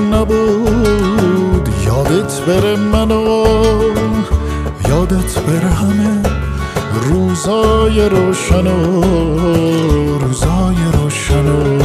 نبود یادت بره منو، یادت بره همه روزای روشنو، روزای روشنو.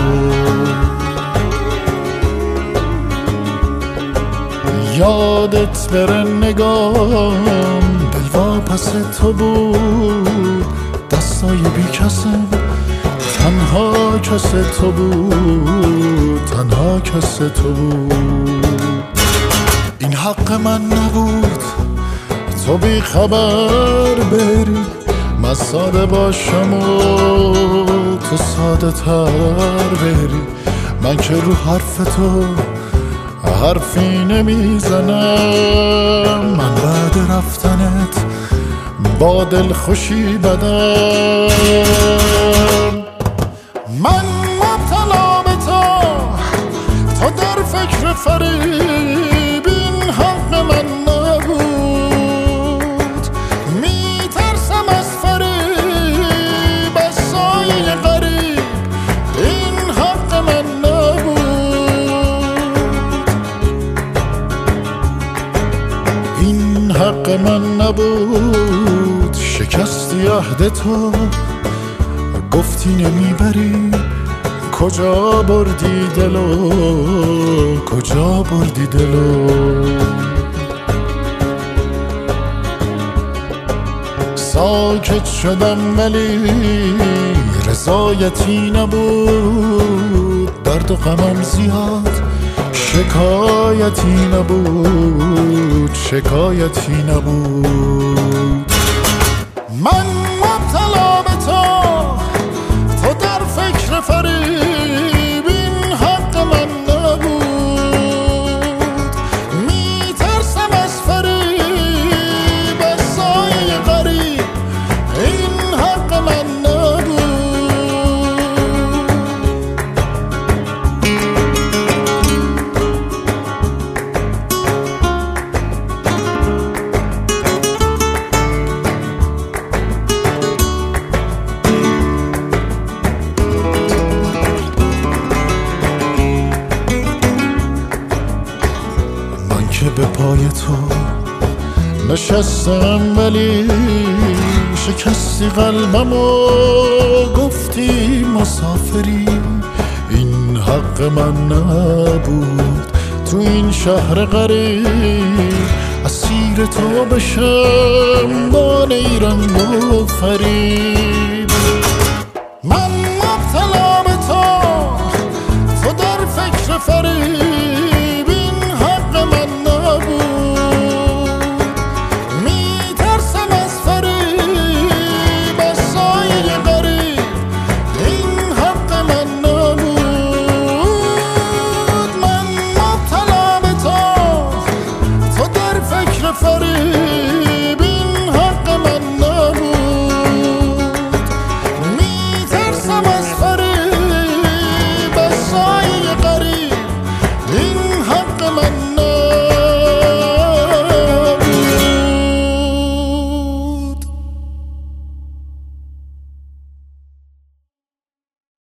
یادت بره نگام دلوا پس تو بود، دستای بی کسم تنها کس تو بود، تنها کس تو بود. این حق من نبود تو بی خبر بری، من ساده باشم و تو ساده تر بری. من که رو حرف تو حرفی نمیزنم، من بعد رفتنت با دل خوشی بدم. من مبتلا به تو در فکر فریب، این حق من نبود. میترسم از فریب، از سایه غریب، این حق من نبود. این حق من نبود. شکستی عهد تو، گفتی نمیبری، کجا بردی دلو، کجا بردی دلو. ساکت شدم ولی رضایتی نبود، درد و غمم زیاد شکایتی نبود، شکایتی نبود. من مبتلا به تو در فکر فریب، این حق من نبود. میترسم از فریب، از سایه غریب، این حق من نبود. که به پای تو نشستم ولی شکستی قلبمو، گفتی مسافری، این حق من نبود. تو این شهر غریب اسیر تو بشم با نیرنگ و فریب. من مبتلا به تو در فکر فریب،